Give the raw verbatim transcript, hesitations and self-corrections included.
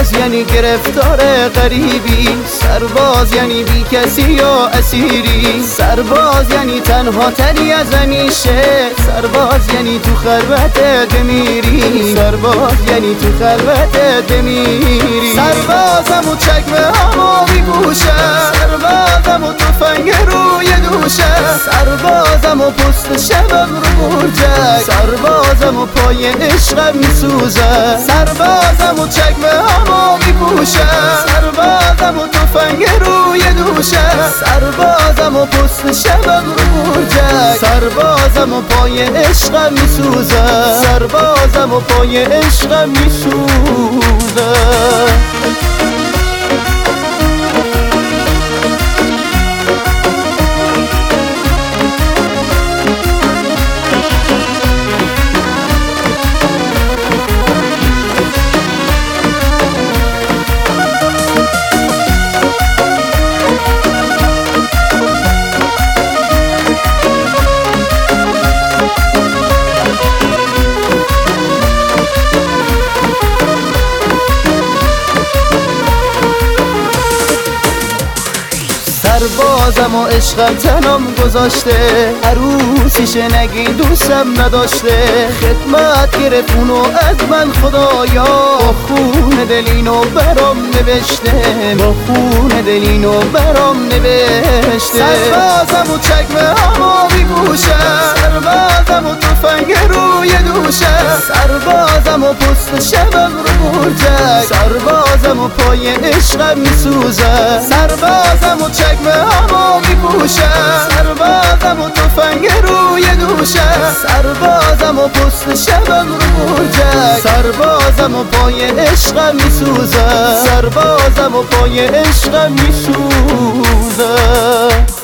سرباز یعنی گرفتار غریبی، سرباز یعنی بی کسی یا اسیری، سرباز یعنی تنها تری از همیشه، سرباز یعنی تو خلوت دمیری، سرباز یعنی تو خلوت دمیری. سربازم و چکمه همو میپوشم، سربازم و تفنگ روی دوشم، سربازم و پست شبم رو برجک، سربازم و پای عشقم میسوزم، سربازم و چکمه همو میپوشم، سربازم و تفنگ روی دوشم، سربازم و پست شبم رو برجک، سربازم و پای عشقم میسوزم، سربازم و پای عشقم میسوزم. سربازم و عشقم تنم گذاشته، عروسیشه نگین دوستم نداشته، خدمت گرفتونو از من خدایا، با خون دلینو برام نوشته، با خون دلینو برام نوشته. سربازم و چکمه همو میپوشم، سربازم و تفنگ روی دوشم، سربازم و پست شبم رو برجک، سربازم و پای عشقم میسوزم، سربازم و چکمه همو میپوشم، سربازم و تفنگ روی دوشم، سربازم و پست شبم رو برجک، سربازم و پای عشقم میسوزم، سربازم و پای عشقم میسوزم.